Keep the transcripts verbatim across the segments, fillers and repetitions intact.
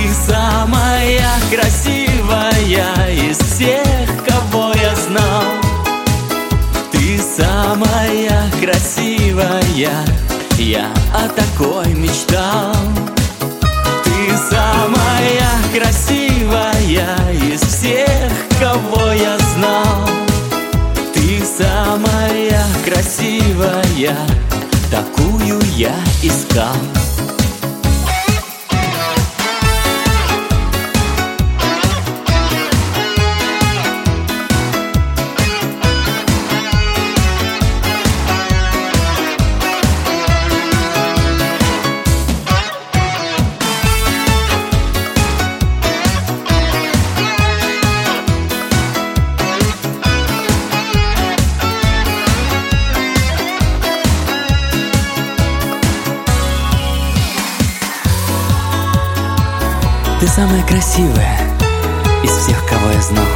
самая красивая из всех, кого я знал. Ты самая красивая, я о такой мечтал. Ты самая красивая из всех, кого я знал. Ты самая красивая, такую я искал. Ты самая красивая из всех, кого я знал.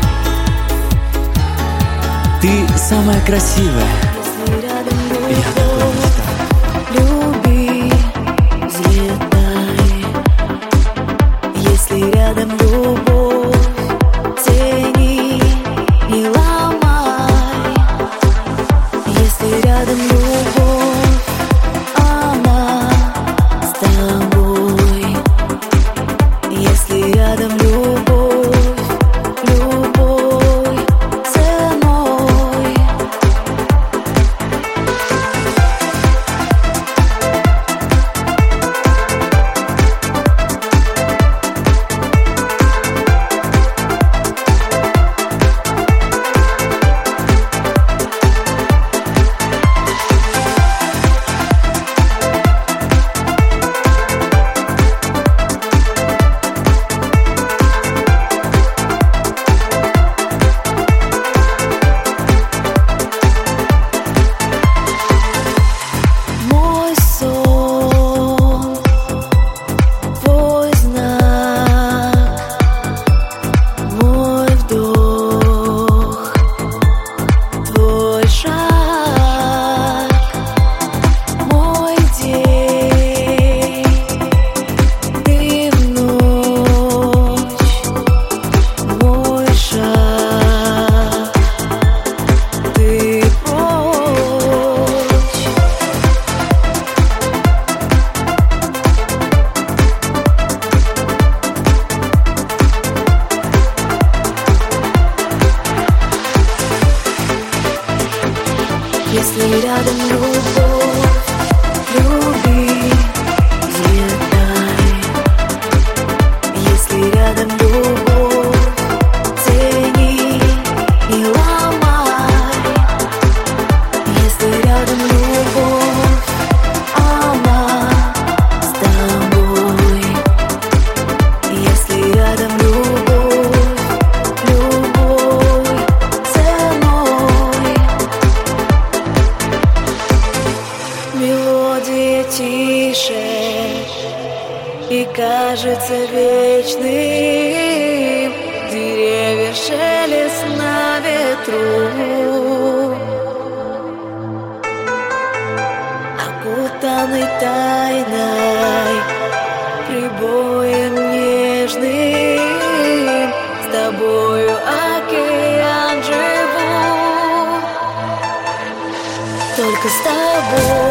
Ты самая красивая, я такой мечтал. Люби, взлетай. Если рядом любовь, цени, не ломай. Если рядом любовь, она с тобой. Если рядом любовь, любовь ценой. Если рядом любовь, люби, взлетай. Если рядом любовь, цени, не ломай. Если рядом любовь, она с тобой. Если рядом любовь, любовь ценой. Мелодия тише и кажется вечным. Деревья шелест на ветру, окутанный тайной, прибоем нежным. С тобою океан живу, только с тобой.